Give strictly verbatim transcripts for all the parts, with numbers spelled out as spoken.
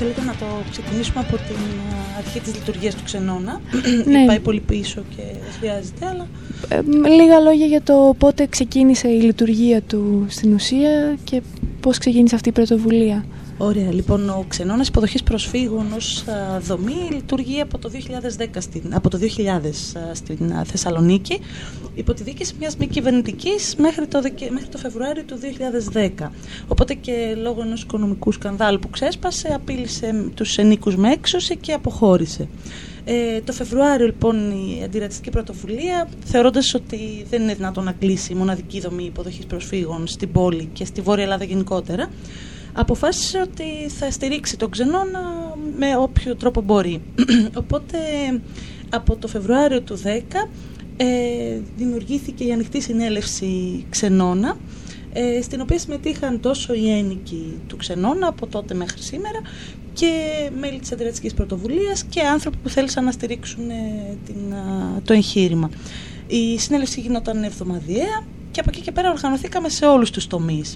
Θέλετε να το ξεκινήσουμε από την αρχή της λειτουργίας του Ξενώνα? Ναι. Πάει πολύ πίσω και χρειάζεται, αλλά... Ε, λίγα λόγια για το πότε ξεκίνησε η λειτουργία του στην ουσία και πώς ξεκίνησε αυτή η πρωτοβουλία. Ωραία, λοιπόν, ο Ξενώνας Υποδοχής Προσφύγων ως δομή λειτουργεί από το δύο χιλιάδες δέκα στην, από το δύο χιλιάδες στην Θεσσαλονίκη, υπό τη διοίκηση μιας μη κυβερνητικής μέχρι το, μέχρι το Φεβρουάριο του δύο χιλιάδες δέκα. Οπότε και λόγω ενός οικονομικού σκανδάλου που ξέσπασε, απείλησε τους ενίκους με έξωση και αποχώρησε. Ε, το Φεβρουάριο, λοιπόν, η αντιρατσιστική πρωτοβουλία, θεωρώντας ότι δεν είναι δυνατόν να κλείσει η μοναδική δομή υποδοχής προσφύγων στην πόλη και στη Βόρεια Ελλάδα γενικότερα, αποφάσισε ότι θα στηρίξει τον Ξενώνα με όποιο τρόπο μπορεί. Οπότε από το Φεβρουάριο του δέκα ε, δημιουργήθηκε η ανοιχτή συνέλευση Ξενώνα, ε, στην οποία συμμετείχαν τόσο οι ένοικοι του Ξενώνα από τότε μέχρι σήμερα και μέλη της αντιρατσιστικής πρωτοβουλίας και άνθρωποι που θέλησαν να στηρίξουν ε, την, α, το εγχείρημα. Η συνέλευση γινόταν εβδομαδιαία και από εκεί και πέρα οργανωθήκαμε σε όλους τους τομείς.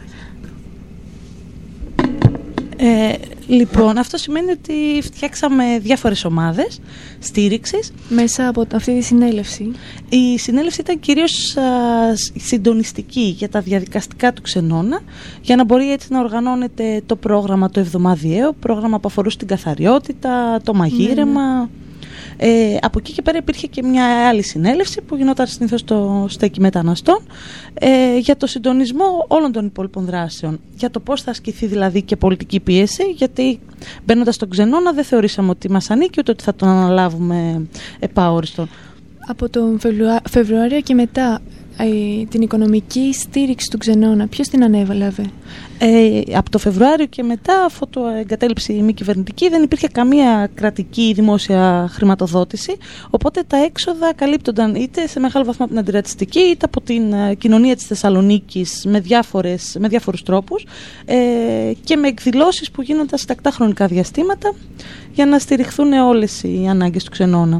Ε, λοιπόν, αυτό σημαίνει ότι φτιάξαμε διάφορες ομάδες στήριξης. Μέσα από αυτή τη συνέλευση. Η συνέλευση ήταν κυρίως α, συντονιστική για τα διαδικαστικά του Ξενώνα, για να μπορεί έτσι να οργανώνεται το πρόγραμμα το εβδομαδιαίο, πρόγραμμα που αφορούσε την καθαριότητα, το μαγείρεμα. Ναι. Ε, από εκεί και πέρα υπήρχε και μια άλλη συνέλευση που γινόταν συνήθως στο στέκι μεταναστών, ε, για το συντονισμό όλων των υπόλοιπων δράσεων, για το πώς θα ασκηθεί δηλαδή και πολιτική πίεση, γιατί μπαίνοντας στον Ξενώνα δεν θεωρήσαμε ότι μας ανήκει ούτε ότι θα τον αναλάβουμε επαόριστον. Από τον Φεβρουάριο και μετά ε, την οικονομική στήριξη του Ξενώνα, ποιος την ανέλαβε? Ε, από το Φεβρουάριο και μετά, αφού το εγκατέλειψε η μη κυβερνητική, δεν υπήρχε καμία κρατική δημόσια χρηματοδότηση, οπότε τα έξοδα καλύπτονταν είτε σε μεγάλο βαθμό από την αντιρατσιστική είτε από την uh, κοινωνία της Θεσσαλονίκης με, διάφορες, με διάφορους τρόπους ε, και με εκδηλώσεις που γίνονταν σε τακτά χρονικά διαστήματα για να στηριχθούν όλες οι ανάγκες του Ξενώνα.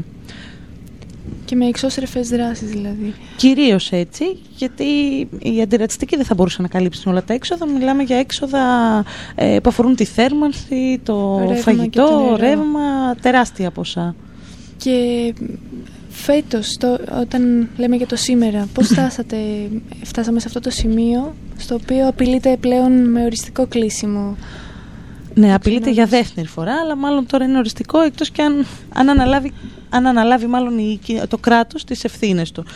Και με εξώσρεφες δράσεις δηλαδή. Κυρίως έτσι, γιατί η αντιρατσιστική δεν θα μπορούσε να καλύψει όλα τα έξοδα. Μιλάμε για έξοδα ε, που αφορούν τη θέρμανση, το ρεύμα φαγητό, ρεύμα, τεράστια ποσά. Και φέτος, το, όταν λέμε για το σήμερα, πώς φτάσατε, φτάσαμε σε αυτό το σημείο, στο οποίο απειλείται πλέον με οριστικό κλείσιμο? Ναι, απειλείται για δεύτερη φορά, αλλά μάλλον τώρα είναι οριστικό, εκτός και αν, αν αναλάβει, αν αναλάβει μάλλον η, το κράτος τις ευθύνες του.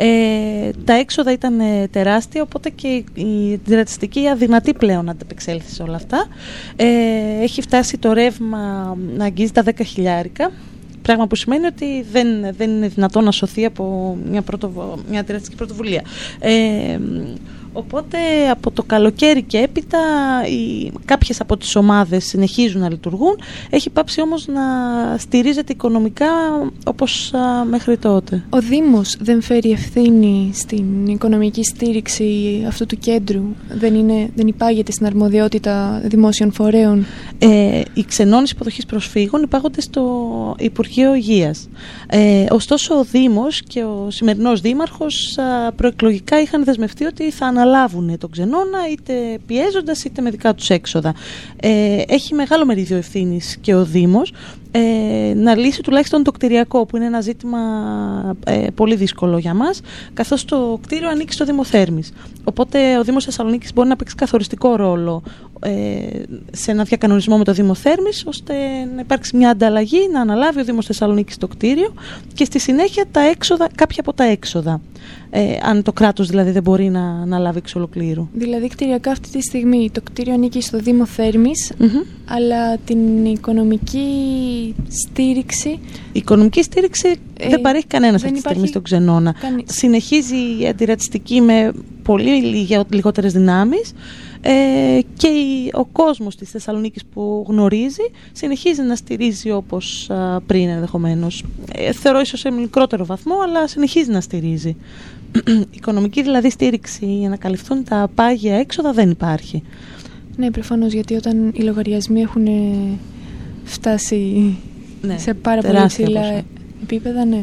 Ε, τα έξοδα ήταν ε, τεράστια, οπότε και η αντιρατσιστική αδυνατή πλέον να ανταπεξέλθει σε όλα αυτά. Ε, έχει φτάσει το ρεύμα να αγγίζει τα δέκα χιλιάρικα, πράγμα που σημαίνει ότι δεν, δεν είναι δυνατόν να σωθεί από μια, πρωτοβο, μια αντιρατσιστική πρωτοβουλία. Ε, Οπότε από το καλοκαίρι και έπειτα οι, κάποιες από τις ομάδες συνεχίζουν να λειτουργούν. Έχει πάψει όμως να στηρίζεται οικονομικά όπως α, μέχρι τότε. Ο Δήμος δεν φέρει ευθύνη στην οικονομική στήριξη αυτού του κέντρου? Δεν, είναι, δεν υπάγεται στην αρμοδιότητα δημόσιων φορέων? Ε, οι Ξενώνες Υποδοχής Προσφύγων υπάγονται στο Υπουργείο Υγείας. Ε, ωστόσο ο Δήμος και ο σημερινός Δήμαρχος α, προεκλογικά είχαν δεσμευτεί ότι θα αναλάβουν τον Ξενώνα, είτε πιέζοντας είτε με δικά τους έξοδα. Ε, έχει μεγάλο μερίδιο ευθύνης και ο Δήμος ε, να λύσει τουλάχιστον το κτηριακό, που είναι ένα ζήτημα ε, πολύ δύσκολο για μας, καθώς το κτίριο ανήκει στο Δήμο Θέρμης. Οπότε ο Δήμος Θεσσαλονίκης μπορεί να παίξει καθοριστικό ρόλο ε, σε ένα διακανονισμό με το Δήμο Θέρμης, ώστε να υπάρξει μια ανταλλαγή, να αναλάβει ο Δήμος Θεσσαλονίκης το κτίριο και στη συνέχεια τα έξοδα, κάποια από τα έξοδα. Ε, αν το κράτος δηλαδή δεν μπορεί να, να λάβει εξ ολοκλήρου. Δηλαδή κτηριακά αυτή τη στιγμή το κτίριο ανήκει στο Δήμο Θέρμης, mm-hmm. αλλά την οικονομική στήριξη... Η οικονομική στήριξη ε, δεν παρέχει κανένας αυτή τη στιγμή στον Ξενώνα. Κανεί... Συνεχίζει η αντιρατσιστική με πολύ λιγότερες δυνάμεις ε, και η, ο κόσμος της Θεσσαλονίκης που γνωρίζει συνεχίζει να στηρίζει όπως α, πριν ενδεχομένως. Ε, θεωρώ ίσως σε μικρότερο βαθμό, αλλά συνεχίζει να στηρίζει. Οικονομική δηλαδή στήριξη για να καλυφθούν τα πάγια έξοδα δεν υπάρχει. Ναι, προφανώς, γιατί όταν οι λογαριασμοί έχουν φτάσει ναι, σε πάρα πολύ υψηλά επίπεδα, ναι.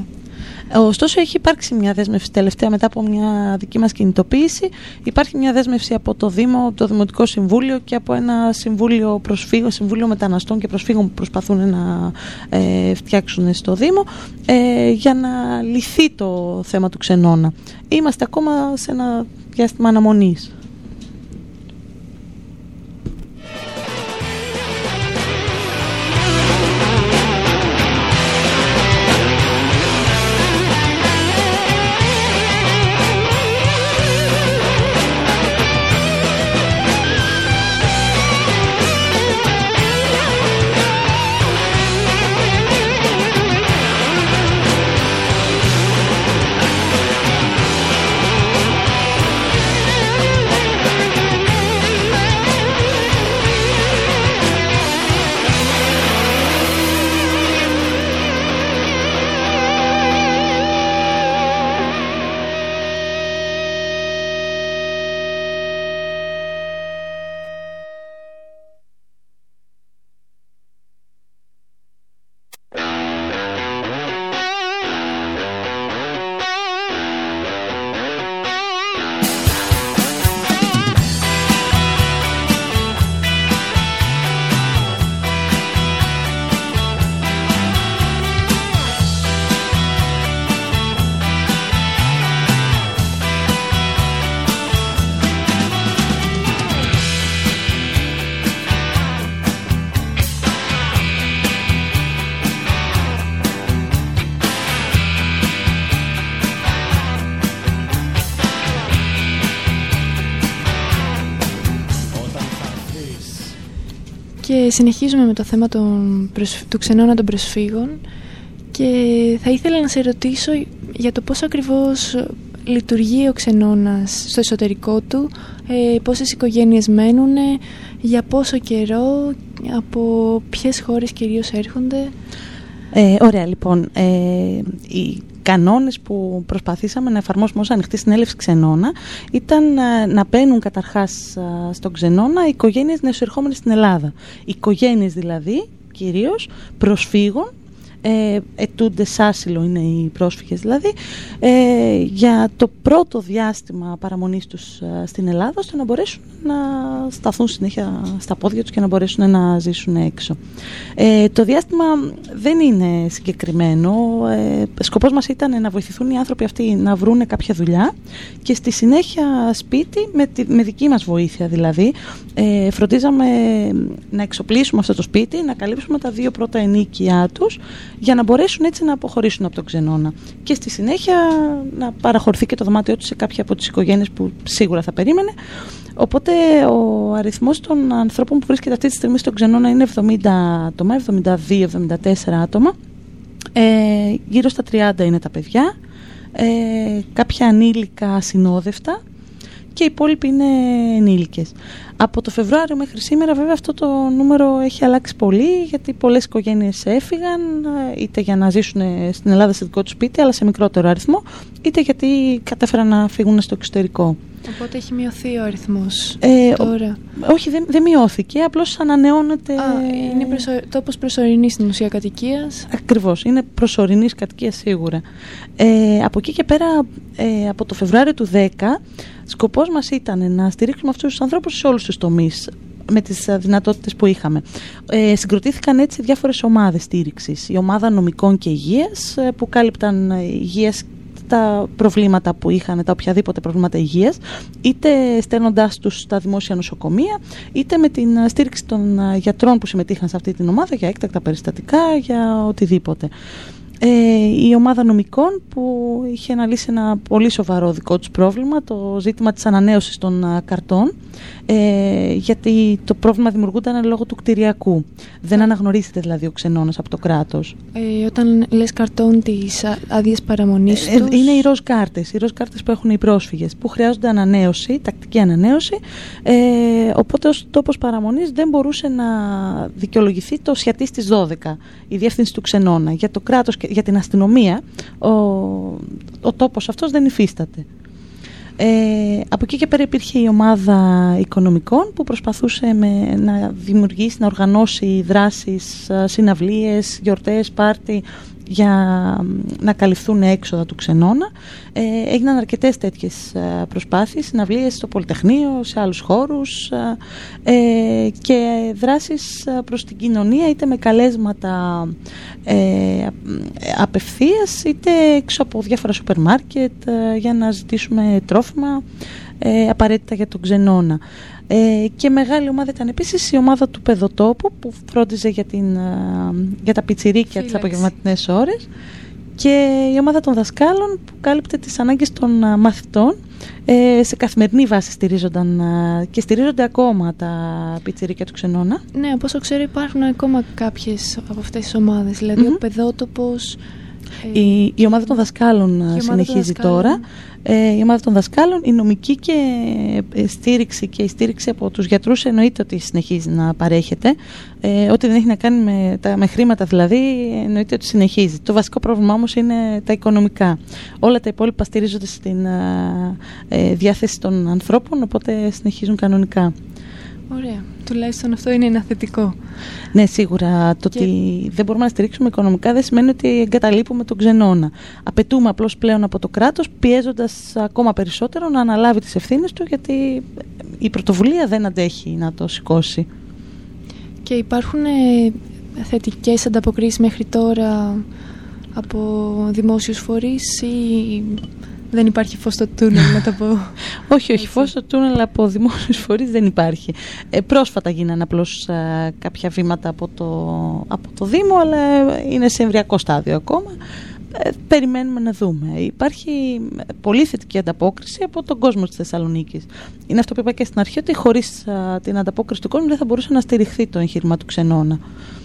Ωστόσο, έχει υπάρξει μια δέσμευση τελευταία μετά από μια δική μας κινητοποίηση. Υπάρχει μια δέσμευση από το Δήμο, το Δημοτικό Συμβούλιο και από ένα Συμβούλιο Προσφύγων, Συμβούλιο Μεταναστών και Προσφύγων που προσπαθούν να ε, φτιάξουν στο Δήμο ε, για να λυθεί το θέμα του ξενώνα. Είμαστε ακόμα σε ένα διάστημα αναμονής. Και συνεχίζουμε με το θέμα των προσφ... του ξενώνα των προσφύγων και θα ήθελα να σε ρωτήσω για το πώς ακριβώς λειτουργεί ο ξενώνας στο εσωτερικό του, ε, πόσες οικογένειες μένουν, για πόσο καιρό, από ποιες χώρες κυρίως έρχονται. Ε, ωραία, λοιπόν. Ε, οι κανόνες που προσπαθήσαμε να εφαρμόσουμε ως ανοιχτή συνέλευση ξενώνα ήταν ε, να μπαίνουν καταρχάς ε, στον ξενώνα οικογένειες νεοεισερχόμενες στην Ελλάδα. Οικογένειες δηλαδή, κυρίως, προσφύγων, ε, ετούντες άσυλο είναι οι πρόσφυγες δηλαδή, ε, για το πρώτο διάστημα παραμονής τους ε, στην Ελλάδα, ώστε να μπορέσουν να σταθούν συνέχεια στα πόδια τους και να μπορέσουν να ζήσουν έξω. Ε, το διάστημα δεν είναι συγκεκριμένο. Ε, σκοπός μας ήταν να βοηθηθούν οι άνθρωποι αυτοί να βρουν κάποια δουλειά και στη συνέχεια σπίτι, με, τη, με δική μας βοήθεια δηλαδή, ε, φροντίζαμε να εξοπλίσουμε αυτό το σπίτι, να καλύψουμε τα δύο πρώτα ενίκια τους, για να μπορέσουν έτσι να αποχωρήσουν από τον ξενώνα. Και στη συνέχεια να παραχωρηθεί και το δωμάτιό τους σε κάποια από τις οικογένειες που σίγουρα θα περίμενε. Οπότε ο αριθμός των ανθρώπων που βρίσκεται αυτή τη στιγμή στον ξενώνα είναι εβδομήντα άτομα, εβδομήντα δύο εβδομήντα τέσσερα άτομα. Ε, γύρω στα τριάντα είναι τα παιδιά, ε, κάποια ανήλικα ασυνόδευτα και οι υπόλοιποι είναι ενήλικες. Από το Φεβρουάριο μέχρι σήμερα βέβαια αυτό το νούμερο έχει αλλάξει πολύ, γιατί πολλές οικογένειες έφυγαν, είτε για να ζήσουν στην Ελλάδα σε δικό τους σπίτι, αλλά σε μικρότερο αριθμό, είτε γιατί κατέφεραν να φύγουν στο εξωτερικό. Οπότε έχει μειωθεί ο αριθμός ε, τώρα. Ό, όχι, δεν, δεν μειώθηκε, απλώς ανανεώνεται. Α, είναι προσω... τόπος προσωρινής στην ουσία κατοικίας. Ακριβώς, είναι προσωρινής κατοικίας σίγουρα. Ε, από εκεί και πέρα, ε, από το Φεβρουάριο του δέκα, σκοπός μας ήταν να στηρίξουμε αυτούς τους ανθρώπους σε όλους τους τομείς, με τις δυνατότητες που είχαμε. Ε, συγκροτήθηκαν έτσι διάφορες ομάδες στήριξης. Η ομάδα νομικών και υγείας, που κάλυπταν υγείας, τα προβλήματα που είχαν, τα οποιαδήποτε προβλήματα υγείας, είτε στέλνοντάς τους στα δημόσια νοσοκομεία, είτε με την στήριξη των γιατρών που συμμετείχαν σε αυτή την ομάδα για έκτακτα περιστατικά, για οτιδήποτε. Ε, η ομάδα νομικών που είχε αναλύσει ένα πολύ σοβαρό δικό τους πρόβλημα, το ζήτημα της ανανέωσης των α, καρτών, ε, γιατί το πρόβλημα δημιουργούνταν λόγω του κτηριακού. Δεν αναγνωρίζεται δηλαδή ο ξενώνας από το κράτος. Ε, όταν λες καρτών, τις άδειες παραμονής ε, τους... Είναι οι ροζ κάρτες, οι ροζ κάρτες που έχουν οι πρόσφυγες, που χρειάζονται ανανέωση, τακτική ανανέωση, ε, οπότε ως τόπος παραμονής δεν μπορούσε να δικαιολογηθεί το ΣΙΑΤΗ στις δώδεκα, η διεύθυνση του ξενώνα. Για το κράτος, για την αστυνομία, ο, ο τόπος αυτός δεν υφίσταται. Ε, από εκεί και πέρα υπήρχε η ομάδα οικονομικών που προσπαθούσε με, να δημιουργήσει, να οργανώσει δράσεις, συναυλίες, γιορτές, πάρτι για να καλυφθούν έξοδα του ξενώνα. Ε, έγιναν αρκετές τέτοιες προσπάθειες, συναυλίες στο Πολυτεχνείο, σε άλλους χώρους ε, και δράσεις προς την κοινωνία, είτε με καλέσματα ε, απευθείας, είτε έξω από διάφορα σούπερ μάρκετ ε, για να ζητήσουμε τρόφιμα ε, απαραίτητα για τον ξενώνα. Ε, και μεγάλη ομάδα ήταν επίσης η ομάδα του Παιδοτόπου, που φρόντιζε για, την, για τα πιτσιρίκια τις απογευματινές ώρες, και η ομάδα των δασκάλων που κάλυπτε τις ανάγκες των μαθητών. Ε, σε καθημερινή βάση στηρίζονταν και στηρίζονται ακόμα τα πιτσιρίκια του ξενώνα. Ναι, από όσο ξέρω υπάρχουν ακόμα κάποιες από αυτές τις ομάδες, δηλαδή mm-hmm. ο Παιδότοπος. Ε, η, η ομάδα των δασκάλων η συνεχίζει τώρα. Ε, η ομάδα των δασκάλων, η νομική και στήριξη και η στήριξη από τους γιατρούς εννοείται ότι συνεχίζει να παρέχεται. Ε, ό,τι δεν έχει να κάνει με, τα, με χρήματα δηλαδή, εννοείται ότι συνεχίζει. Το βασικό πρόβλημα όμως είναι τα οικονομικά. Όλα τα υπόλοιπα στηρίζονται στην ε, διάθεση των ανθρώπων, οπότε συνεχίζουν κανονικά. Ωραία. Τουλάχιστον αυτό είναι ένα θετικό. Ναι, σίγουρα. Το και... ότι δεν μπορούμε να στηρίξουμε οικονομικά δεν σημαίνει ότι εγκαταλείπουμε τον ξενώνα. Απαιτούμε απλώς πλέον από το κράτος, πιέζοντας ακόμα περισσότερο να αναλάβει τις ευθύνες του, γιατί η πρωτοβουλία δεν αντέχει να το σηκώσει. Και υπάρχουν ε, θετικές ανταποκρίσεις μέχρι τώρα από δημόσιους φορείς, ή δεν υπάρχει φως στο τούνελ, να το πω? όχι, όχι, φως στο τούνελ από δημόσιους φορείς δεν υπάρχει. Ε, πρόσφατα γίνανε απλώς ε, κάποια βήματα από το, από το Δήμο, αλλά είναι σε εμβριακό στάδιο ακόμα. Ε, περιμένουμε να δούμε. Υπάρχει πολύ θετική ανταπόκριση από τον κόσμο της Θεσσαλονίκης. Είναι αυτό που είπα και στην αρχή, ότι χωρίς α, την ανταπόκριση του κόσμου δεν θα μπορούσε να στηριχθεί το εγχείρημα του ξενώνα.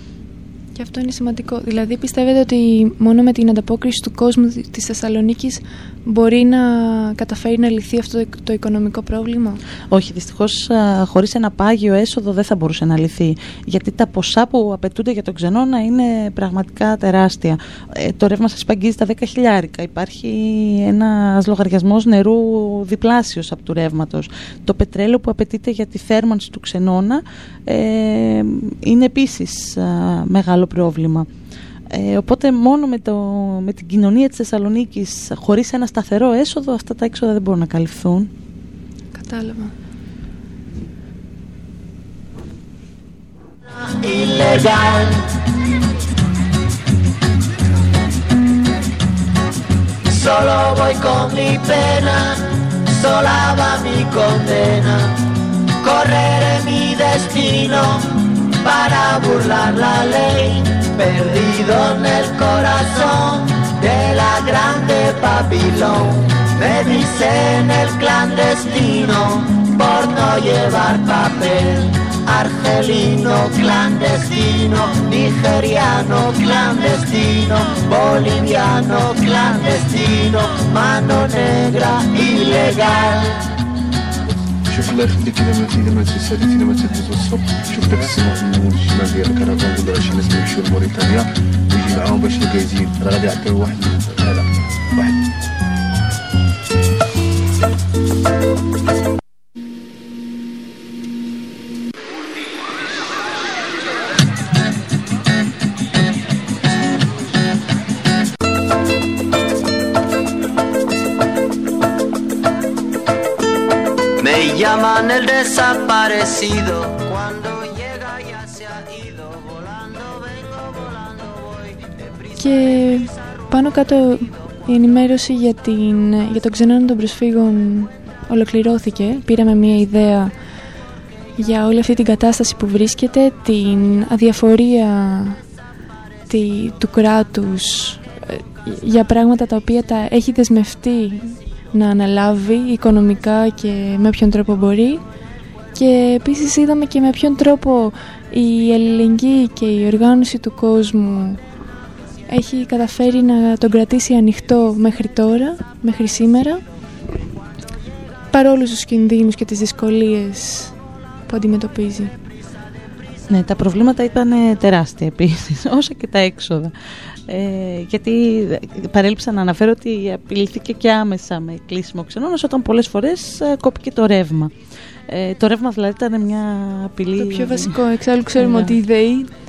Και αυτό είναι σημαντικό. Δηλαδή, πιστεύετε ότι μόνο με την ανταπόκριση του κόσμου της Θεσσαλονίκης μπορεί να καταφέρει να λυθεί αυτό το, το οικονομικό πρόβλημα? Όχι, δυστυχώς χωρίς ένα πάγιο έσοδο δεν θα μπορούσε να λυθεί. Γιατί τα ποσά που απαιτούνται για τον ξενώνα είναι πραγματικά τεράστια. Ε, το ρεύμα σας παγγίζει τα δέκα χιλιάρικα. Υπάρχει ένας λογαριασμός νερού διπλάσιος από του ρεύματος. Το πετρέλαιο που απαιτείται για τη θέρμανση του ξενώνα ε, είναι επίσης α, μεγάλο πρόβλημα. Ε, οπότε μόνο με, το, με την κοινωνία της Θεσσαλονίκης, χωρίς ένα σταθερό έσοδο, αυτά τα έξοδα δεν μπορούν να καλυφθούν. Κατάλαβα. Solo voy con mi pena, sola va mi condena. Correré mi destino para burlar la ley, perdido en el corazón de la grande Babilón. Me dicen el clandestino por no llevar papel. Argelino clandestino, nigeriano clandestino, boliviano clandestino, mano negra ilegal. شوف الله يخليك، اذا ما اذا ما تساليتي اذا ما تدوز الصبح، شوف داك السماء من الشمال ديال الكرفان، كل شي ناس يمشيو لموريتانيا ويجي معاهم باش يجازين، راه غادي يعطيو واحد هذا واحد. Llaman el desaparecido cuando llega ya se ha ido volando vengo volando voy. Και πάνω κάτω η ενημέρωση για, την, για τον ξενώνα των προσφύγων ολοκληρώθηκε. Πήραμε μια ιδέα για όλη αυτή την κατάσταση που βρίσκεται, την αδιαφορία τη, του κράτους για πράγματα τα οποία τα έχει δεσμευτεί να αναλάβει οικονομικά και με ποιον τρόπο μπορεί. Και επίσης είδαμε και με ποιον τρόπο η αλληλεγγύη και η οργάνωση του κόσμου έχει καταφέρει να τον κρατήσει ανοιχτό μέχρι τώρα, μέχρι σήμερα, παρόλους τους κινδύνους και τις δυσκολίες που αντιμετωπίζει. Ναι, τα προβλήματα ήταν τεράστια επίσης, όσο και τα έξοδα. Ε, γιατί παρέλειψα να αναφέρω ότι απειλήθηκε και άμεσα με κλείσιμο ξενώνας όταν πολλές φορές ε, κόπηκε το ρεύμα. Ε, το ρεύμα δηλαδή ήταν μια απειλή. Το πιο βασικό, εξάλλου ξέρουμε yeah. ότι η ΔΕΗ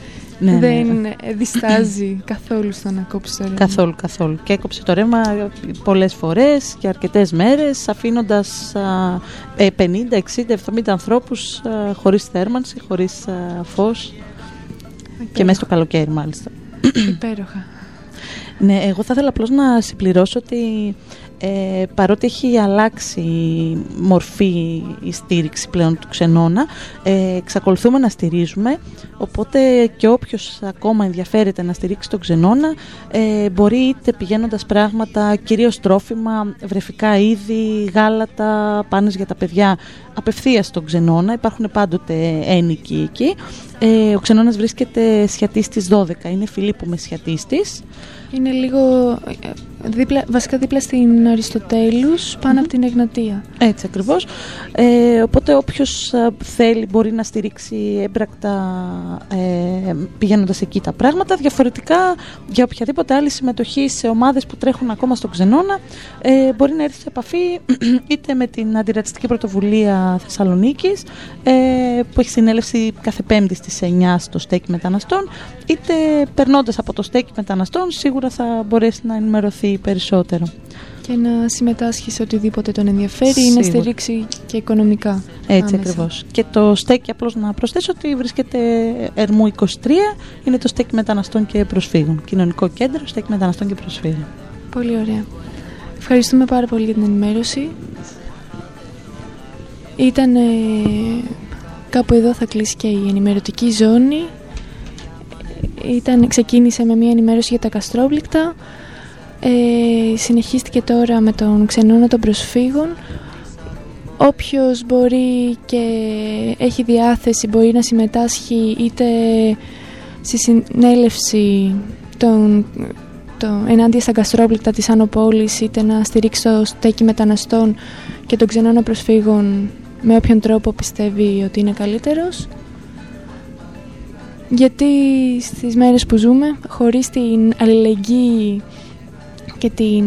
Ναι, δεν ναι. διστάζει καθόλου στο να κόψει το ρεύμα. Καθόλου, καθόλου. Και έκοψε το ρεύμα πολλές φορές και αρκετές μέρες, αφήνοντας α, πενήντα, εξήντα, εβδομήντα ανθρώπους α, χωρίς θέρμανση, χωρίς α, φως. Okay. Και μέσα στο καλοκαίρι μάλιστα. Υπέροχα. Ναι, εγώ θα ήθελα απλώς να συμπληρώσω ότι ε, παρότι έχει αλλάξει η μορφή, η στήριξη πλέον του Ξενώνα, ε, εξακολουθούμε να στηρίζουμε, οπότε και όποιος ακόμα ενδιαφέρεται να στηρίξει τον Ξενώνα ε, μπορεί είτε πηγαίνοντας πράγματα, κυρίως τρόφιμα, βρεφικά είδη, γάλατα, πάνες για τα παιδιά, απευθείας στον Ξενώνα. Υπάρχουν πάντοτε ένικοι εκεί. Ε, ο Ξενώνας βρίσκεται Σιατίστης δώδεκα, είναι Φιλίππου με Σιατίστης. Είναι λίγο δίπλα, βασικά δίπλα στην Αριστοτέλους, πάνω mm-hmm. από την Εγνατία. Έτσι ακριβώς. Ε, οπότε όποιος α, θέλει μπορεί να στηρίξει έμπρακτα ε, πηγαίνοντας εκεί τα πράγματα. Διαφορετικά, για οποιαδήποτε άλλη συμμετοχή σε ομάδες που τρέχουν ακόμα στον Ξενώνα, ε, μπορεί να έρθει σε επαφή είτε με την Αντιρατσιστική Πρωτοβουλία Θεσσαλονίκης, ε, που έχει συνέλευση κάθε Πέμπτη στις εννιά στο Στέκι Μεταναστών, είτε περνώντας από το Στέκι Μεταναστών σίγουρα θα μπορέσει να ενημερωθεί περισσότερο. Και να συμμετάσχει σε οτιδήποτε τον ενδιαφέρει ή να στηρίξει και οικονομικά. Έτσι ακριβώς. Και το Στέκι, απλώς να προσθέσω ότι βρίσκεται Ερμού είκοσι τρία, είναι το Στέκι Μεταναστών και Προσφύγων. Κοινωνικό κέντρο, Στέκι Μεταναστών και Προσφύγων. Πολύ ωραία. Ευχαριστούμε πάρα πολύ για την ενημέρωση. Ήταν ε, κάπου εδώ θα κλείσει και η ενημερωτική ζώνη. Ήταν, ξεκίνησε με μια ενημέρωση για τα καστρόβλικτα, ε, συνεχίστηκε τώρα με τον Ξενώνα των Προσφύγων. Όποιος μπορεί και έχει διάθεση μπορεί να συμμετάσχει είτε στη συνέλευση των, των, ενάντια στα καστρόβλικτα της Άνω Πόλης, είτε να στηρίξει το Στέκι Μεταναστών και τον Ξενώνα Προσφύγων με όποιον τρόπο πιστεύει ότι είναι καλύτερος. Γιατί στις μέρες που ζούμε, χωρίς την αλληλεγγύη και την...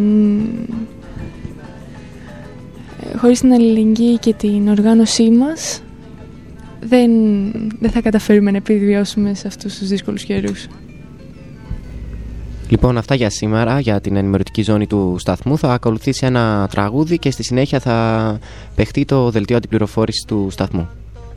χωρίς την αλληλεγγύη και την οργάνωσή μας, δεν, δεν θα καταφέρουμε να επιβιώσουμε σε αυτούς τους δύσκολους καιρούς. Λοιπόν, αυτά για σήμερα, για την ενημερωτική ζώνη του σταθμού. Θα ακολουθήσει ένα τραγούδι και στη συνέχεια θα παιχτεί το δελτίο αντιπληροφόρησης του σταθμού.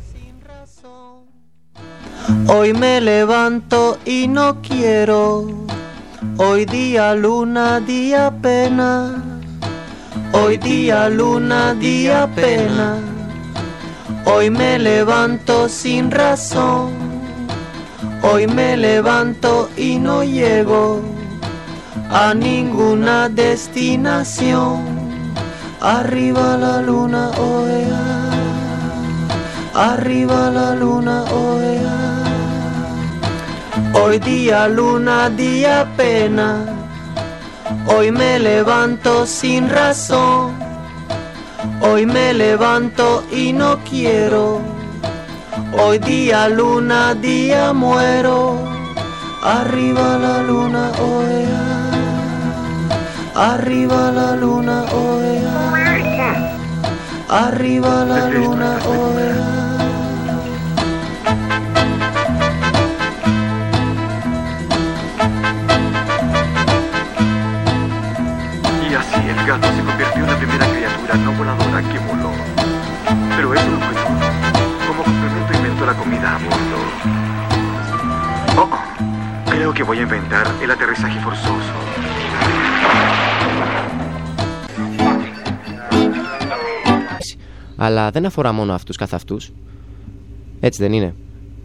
Hoy me levanto y no quiero, hoy día luna, día pena, hoy día luna, día pena, hoy me levanto sin razón, hoy me levanto y no llego a ninguna destinación, arriba la luna, oea, arriba la luna, oea. Hoy día luna, día pena, hoy me levanto sin razón, hoy me levanto y no quiero, hoy día luna, día muero, arriba la luna, oea, arriba la luna, oea, arriba la luna, oea. El gato se convirtió en la primera criatura no voladora que voló. Pero eso no fue todo. Como complemento inventó la comida a bordo. Oh, oh, creo que voy a inventar el aterrizaje forzoso. Αλλά δεν αφορά μόνο αυτούς καθ' αυτούς. Έτσι δεν είναι?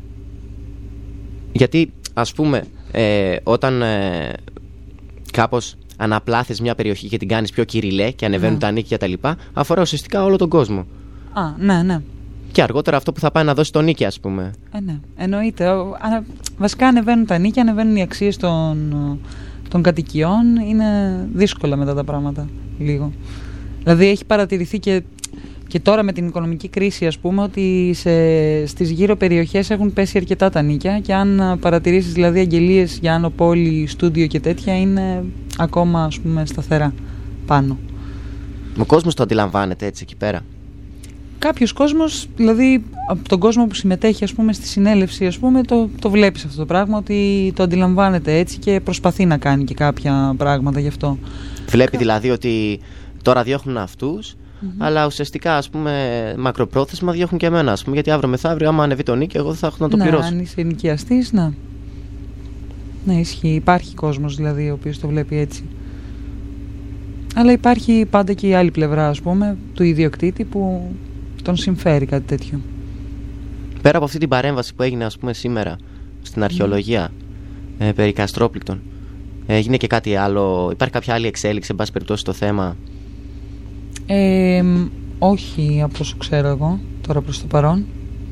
Γιατί ας πούμε ε, όταν ε, κάπως αναπλάθεις μια περιοχή και την κάνεις πιο κυριλέ και ανεβαίνουν yeah. τα νίκια τα λοιπά, αφορά ουσιαστικά όλο τον κόσμο. Α, ναι, ναι. Και αργότερα αυτό που θα πάει να δώσει το νίκη, ας πούμε. Ε, ναι, εννοείται. Ανα... Βασικά ανεβαίνουν τα νίκια, ανεβαίνουν οι αξίες των, των κατοικιών. Είναι δύσκολα μετά τα πράγματα, λίγο. Δηλαδή έχει παρατηρηθεί και, και τώρα με την οικονομική κρίση, ας πούμε, ότι σε, στις γύρω περιοχές έχουν πέσει αρκετά τα νίκια και αν παρατηρήσεις δηλαδή αγγελίες για Άνω Πόλη, στούντιο και τέτοια, είναι ακόμα, ας πούμε, σταθερά πάνω. Ο κόσμος το αντιλαμβάνεται έτσι εκεί πέρα? κάποιος κόσμος, δηλαδή από τον κόσμο που συμμετέχει ας πούμε στη συνέλευση, ας πούμε, το, το βλέπεις αυτό το πράγμα, ότι το αντιλαμβάνεται έτσι και προσπαθεί να κάνει και κάποια πράγματα γι' αυτό. Βλέπει δηλαδή ότι τώρα διώχνουν αυτούς, mm-hmm. αλλά ουσιαστικά ας πούμε μακροπρόθεσμα διώχνουν και εμένα, ας πούμε, γιατί αύριο μεθαύριο άμα ανεβεί το νίκη εγώ δεν θα έχω να το ναι, πληρώσω. Αν είσαι νοικιαστής, ναι. Ναι, ισχύει. Υπάρχει κόσμος δηλαδή ο οποίος το βλέπει έτσι. Αλλά υπάρχει πάντα και η άλλη πλευρά, ας πούμε, του ιδιοκτήτη που τον συμφέρει κάτι τέτοιο. Πέρα από αυτή την παρέμβαση που έγινε, ας πούμε, σήμερα στην αρχαιολογία mm. ε, περί Καστρόπληκτων, έγινε και κάτι άλλο? Υπάρχει κάποια άλλη εξέλιξη, εν πάση περιπτώσει, στο θέμα? Ε, όχι, από όσο ξέρω εγώ τώρα προς το παρόν.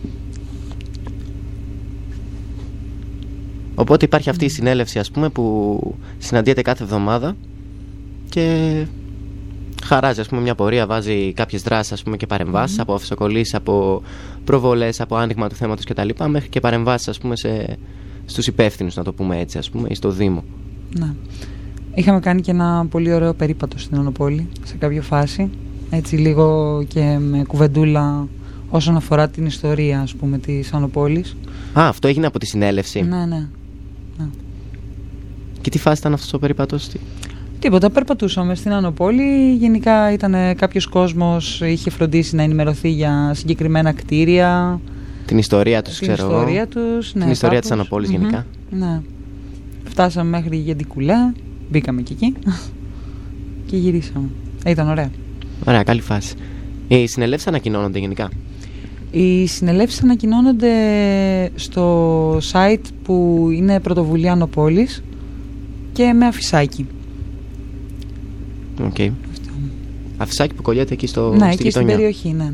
Οπότε υπάρχει αυτή η συνέλευση, ας πούμε, που συναντιέται κάθε εβδομάδα και χαράζει, ας πούμε, μια πορεία, βάζει κάποιες δράσεις, ας πούμε, και παρεμβάσεις, mm-hmm. από αφισοκολλήσεις, από προβολές, από άνοιγμα του θέματος κτλ. Μέχρι και παρεμβάσεις, ας πούμε, σε, στους υπεύθυνους, να το πούμε έτσι, ας πούμε, ή στο Δήμο. Ναι. Είχαμε κάνει και ένα πολύ ωραίο περίπατο στην Ανοπόλη σε κάποια φάση, έτσι λίγο και με κουβεντούλα όσον αφορά την ιστορία, ας πούμε, της Ανοπόλης. Α, αυτό έγινε από τη συνέλευση. Ναι, ναι. ναι. Και τι φάση ήταν αυτός ο περίπατος? Τίποτα, περπατούσαμε στην Ανοπόλη. Γενικά ήταν κάποιος κόσμος, είχε φροντίσει να ενημερωθεί για συγκεκριμένα κτίρια. Την ιστορία τους, την ξέρω ιστορία εγώ. Τους, ναι, την ιστορία κάπως. της Ανοπόλης mm-hmm. γενικά. Ναι. Φτάσαμε μέχρι Γεντικουλέ, μπήκαμε και εκεί και γυρίσαμε. Ήταν ωραία. Ωραία, καλή φάση. Οι συνελεύσεις ανακοινώνονται γενικά? Οι συνελεύσεις ανακοινώνονται στο site που είναι Πρωτοβουλία Ανοπόλης και με αφισάκι. Οκ. Okay. Αφισάκι που κολλιέται εκεί στο, ναι, στη εκεί γειτονιά. Στην περιοχή, ναι, ναι.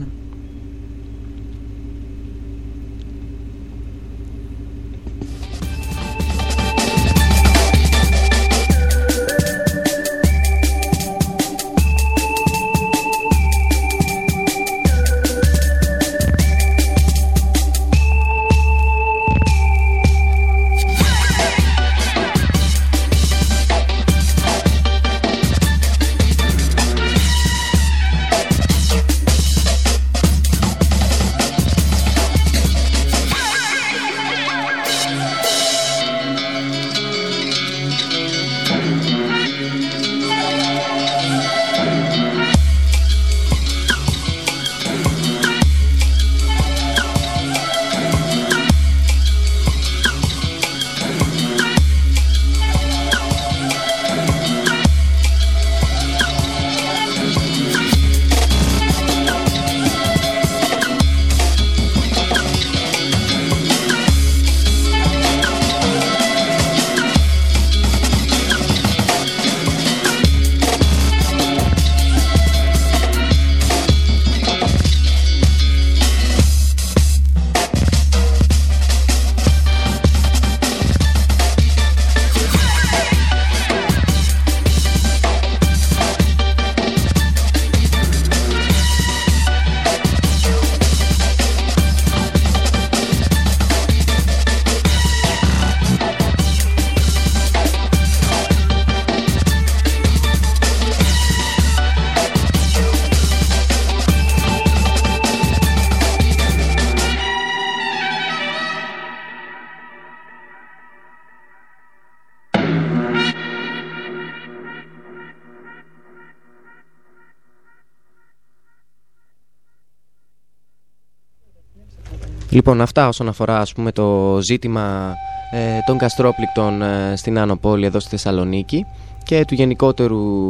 Λοιπόν, αυτά όσον αφορά, ας πούμε, το ζήτημα ε, των Καστρόπληκτων ε, στην Άνω Πόλη εδώ στη Θεσσαλονίκη και του γενικότερου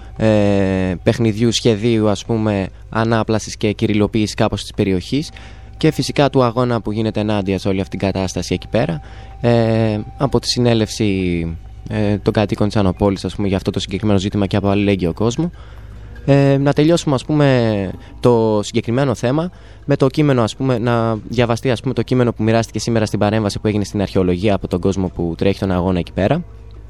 ε, παιχνιδιού σχεδίου, ας πούμε, ανάπλασης και κυριλοποίησης κάπως της περιοχής και φυσικά του αγώνα που γίνεται ενάντια σε όλη αυτή την κατάσταση εκεί πέρα ε, από τη συνέλευση ε, των κατοίκων της Άνω Πόλης, ας πούμε, για αυτό το συγκεκριμένο ζήτημα και από αλληλέγγυο κόσμο. Ε, να τελειώσουμε, ας πούμε, το συγκεκριμένο θέμα με το κείμενο, ας πούμε, να διαβαστεί, ας πούμε, το κείμενο που μοιράστηκε σήμερα στην παρέμβαση που έγινε στην αρχαιολογία από τον κόσμο που τρέχει τον αγώνα εκεί πέρα.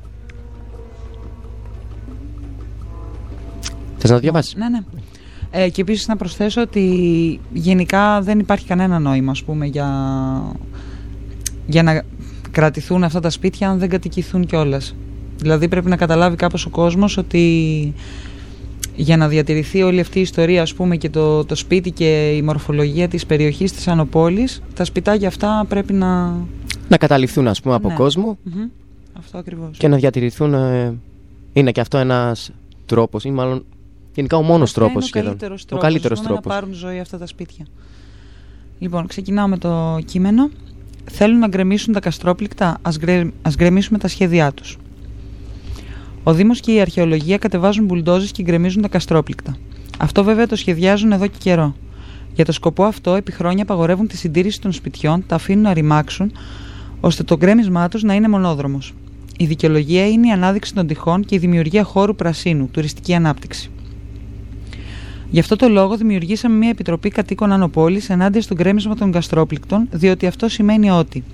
Θες να το διαβάσεις? Ναι, ναι. Ε, και επίσης να προσθέσω ότι γενικά δεν υπάρχει κανένα νόημα, ας πούμε, για, για να κρατηθούν αυτά τα σπίτια αν δεν κατοικηθούν κιόλας. Δηλαδή πρέπει να καταλάβει κάπως ο κόσμος ότι για να διατηρηθεί όλη αυτή η ιστορία, ας πούμε, και το, το σπίτι και η μορφολογία της περιοχής της Άνω Πόλης, τα σπιτάκια αυτά πρέπει να... να καταληφθούν, ας πούμε, από ναι. κόσμο. Mm-hmm. Αυτό ακριβώς. Και να διατηρηθούν. Ε, είναι και αυτό ένας τρόπος, ή μάλλον γενικά ο μόνος τρόπος σχεδόν. Καλύτερος τρόπος, ο καλύτερος να τρόπος. Να πάρουν ζωή αυτά τα σπίτια. Λοιπόν, ξεκινάω με το κείμενο. Θέλουν να γκρεμίσουν τα καστρόπληκτα, ας, γκρε... ας γκρεμίσουμε τα σχέδιά τους. Ο Δήμος και η αρχαιολογία κατεβάζουν μπουλντόζες και γκρεμίζουν τα καστρόπληκτα. Αυτό βέβαια το σχεδιάζουν εδώ και καιρό. Για το σκοπό αυτό, επί χρόνια απαγορεύουν τη συντήρηση των σπιτιών, τα αφήνουν να ρημάξουν, ώστε το γκρέμισμά τους να είναι μονόδρομος. Η δικαιολογία είναι η ανάδειξη των τυχών και η δημιουργία χώρου πρασίνου, τουριστική ανάπτυξη. Γι' αυτό το λόγο δημιουργήσαμε μια επιτροπή κατοίκων Άνω Πόλης ενάντια στο γκρέμισμα των καστρόπληκτων, διότι αυτό σημαίνει ότι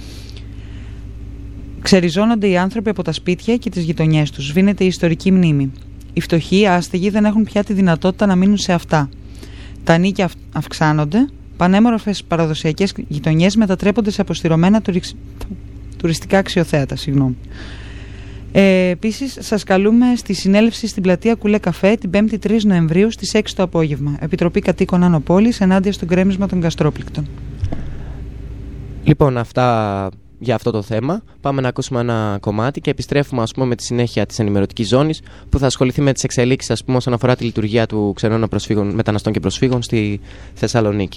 ξεριζώνονται οι άνθρωποι από τα σπίτια και τις γειτονιές τους, σβήνεται η ιστορική μνήμη. Οι φτωχοί, οι άστεγοι δεν έχουν πια τη δυνατότητα να μείνουν σε αυτά. Τα νίκια αυξάνονται, πανέμορφες παραδοσιακές γειτονιές μετατρέπονται σε αποστηρωμένα τουρισ... τουριστικά αξιοθέατα. Συγγνώμη. Ε, επίσης, σας καλούμε στη συνέλευση στην πλατεία Κουλέ Καφέ την πέμπτη τρεις Νοεμβρίου στις έξι το απόγευμα. Επιτροπή Κατοίκων Άνω Πόλης ενάντια στο γκρέμισμα των καστρόπληκτων. Λοιπόν, αυτά για αυτό το θέμα. Πάμε να ακούσουμε ένα κομμάτι και επιστρέφουμε, ας πούμε, με τη συνέχεια της ενημερωτικής ζώνης που θα ασχοληθεί με τις εξελίξεις, ας πούμε, όσον αφορά τη λειτουργία του ξενών προσφύγων, μεταναστών και προσφύγων στη Θεσσαλονίκη.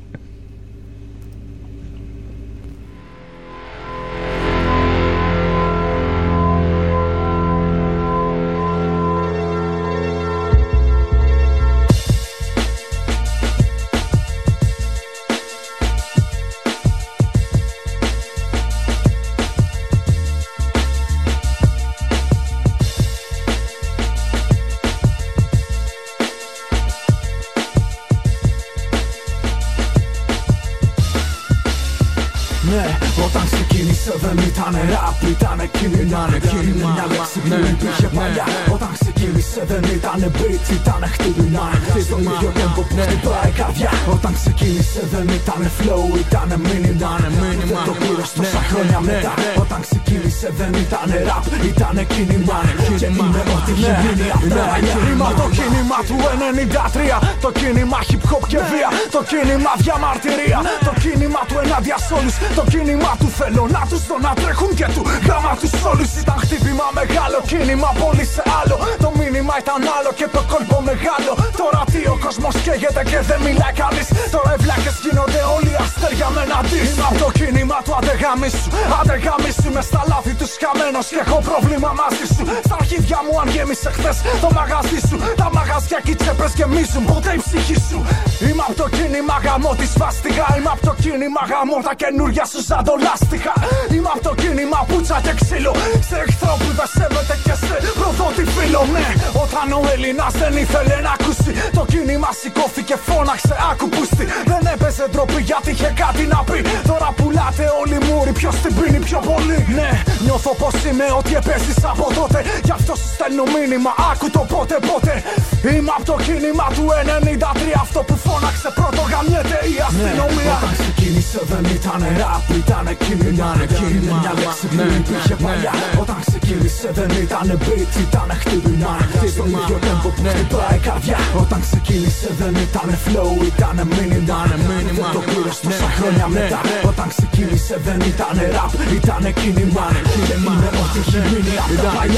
Δεν ήτανε ραπ, ήτανε κίνημα. Είναι μια λέξη που υπήρχε παλιά. Όταν ξεκίνησε δεν ήτανε beat, ήτανε χτύπημα. Στο ίδιο tempo που χτυπάει η καρδιά. Όταν ξεκίνησε δεν ήτανε flow, ήτανε μήνυμα. Δεν το πήρες τόσα χρόνια μετά. Όταν ξεκίνησε δεν ήτανε rap, ήτανε κίνημα. Και είναι ό,τι έχει μείνει απ' τα παλιά. Είμαι το κίνημα του ενενήντα τρία. Το κίνημα hip hop και βία. Το κίνημα διαμαρτυρία. Το κίνημα του ενάντια σ' όλους. Το κίνημα του θέλω να τους δω να τρέχουν και του γάμα τους όλους. Ήταν χτύπημα μεγάλο, κίνημα πολύ σε άλλο. Το μήνυμα ήταν άλλο και το κόλπο μεγάλο. Τώρα τι ο κόσμος καίγεται και δεν μιλάει κανείς. Τώρα οι βλάκες γίνονται όλοι αστέρια με ένα δις. Είμαι απ' το κίνημα του αντεγάμισου. Αντεγάμισου με στα λάθη τους χαμένος και έχω πρόβλημα μαζί σου. Στα αρχίδια μου αν γέμισε χθες το μαγαζί σου. Τα μαγαζιά και οι τσέπες γεμίζουν ποτέ η ψυχή σου. Είμαι απ' το κίνημα γαμό τη σβάστηκα. Είμαι απ' το κίνημα γαμό τα καινούρια σου ζαντολάστιχα. Είμαι απ' το κίνημα πουτσα και ξύλο. Σε εχθρό που δεν σέβεται και σε προδότη φίλο. Ναι, όταν ο Έλληνας δεν ήθελε να ακούσει, το κίνημα σηκώθηκε, φώναξε, άκου πούστη. Δεν έπαιζε ντροπή γιατί είχε κάτι να πει. Τώρα πουλάτε όλοι μούρι, ποιος την πίνει πιο πολύ. Ναι, νιώθω πως είμαι ό,τι επέζεις από τότε. Γι' αυτό σου στέλνω μήνυμα, άκου το πότε πότε. Είμαι απ' το κίνημα του ενενήντα τρία. Αυτό που φώναξε πρώτο γαμιέται η αστυνομία. Όταν ξεκίνησε δεν ήτανε ραπ, ήτανε κίνημα. Είναι μια λέξη που υπήρχε παλιά. Όταν ξεκίνησε δεν ήτανε beat, ήτανε χτύπημα. Στο ίδιο tempo που χτυπάει η καρδιά. Όταν ξεκίνησε δεν ήτανε flow, ήτανε μήνυμα. Δεν το πήρες τόσα χρόνια μετά. Όταν ξεκίνησε δεν ήτανε rap, ήτανε κίνημα. Και είναι ό,τι έχει μείνει απ' τα παλιά.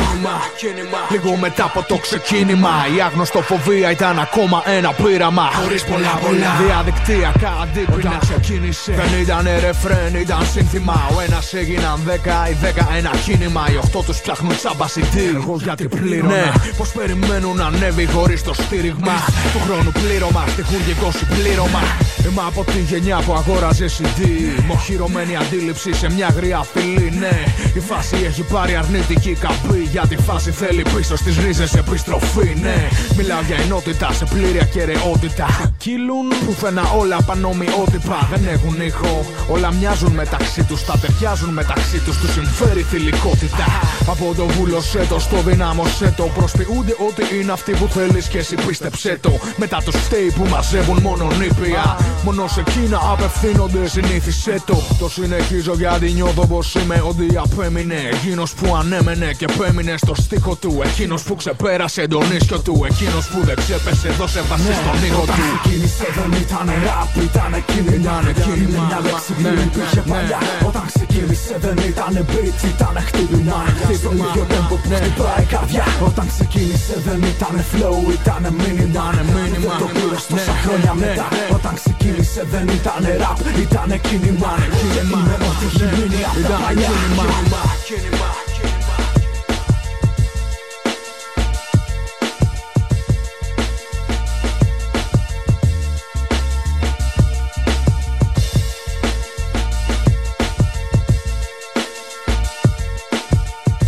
Λίγο μετά από το ξεκίνημα η αγνωστοφοβία ήταν ακόμα ένα πείραμα. Χωρίς πολλά πολλά διαδικτυακά αντίπεινα. Όταν ξεκίνησε δεν ήτανε ρεφρέν, ήταν σύνθημα. Ο ένας έγιναν δέκα, οι δέκα ένα κίνημα. Οι οχτώ τους φτιάχνουν τσάμπα σι ντι. Εγώ γιατί πλήρωνα. Ναι, πως περιμένουν να ανέβει χωρίς το στήριγμα του χρόνου πλήρωμα, στοιχουργικό συμπλήρωμα. Είμαι από τη γενιά που αγόραζε σι ντι. Μοχυρωμένη αντίληψη σε μια γριά φυλή. Ναι, η φάση έχει πάρει αρνητική καμπή. Για τη φάση θέλει πίσω στις ρίζες επιστροφή. Ναι, μιλάω για ενότητα σε πλήρη ακεραιότητα. Κύλουν πουθενά όλα πανομοιότυπα. Δεν έχουν ήχο, όλα μοιάζουν μεταξύ τους. Τα ταιριάζουν μεταξύ τους, τους συμφέρει θηλυκότητα. Από το βούλωσέ το στο δυνάμωσέ το. Προσποιούνται ότι είναι αυτοί που θέλεις και εσύ πίστεψέ το. Μετά τους φταίει που μαζεύουν μόνο νήπια. Μόνο σε εκείνα απευθύνονται, συνήθισέ το. Το συνεχίζω γιατί νιώθω πως είμαι ό,τι απέμεινε. Εκείνος που ανέμενε και πέμεινε στο στίχο του. Εκείνος που ξεπέρασε τον ίσιο του. Εκείνος που δεν ξέπεσε, δώσε βάση στον ήχο του. Όταν ξεκίνησε δεν ήταν ραπ, ήταν κίνημα. Δεν είναι μια λέξη που υπήρχε παλιά. Όταν ξεκίνησε δεν ήταν beat, ήταν χτύπημα. Στο ίδιο tempo που χτυπάει η καρδιά. Όταν ξεκίνησε δεν ήταν flow, ήταν μήνυμα. Δεν το πήρες τόσα χρόνια μετά. Όταν ξεκίνησε δεν ήταν rap, ήταν κίνημα. Και είναι ό,τι έχει μείνει απ' τα παλιά.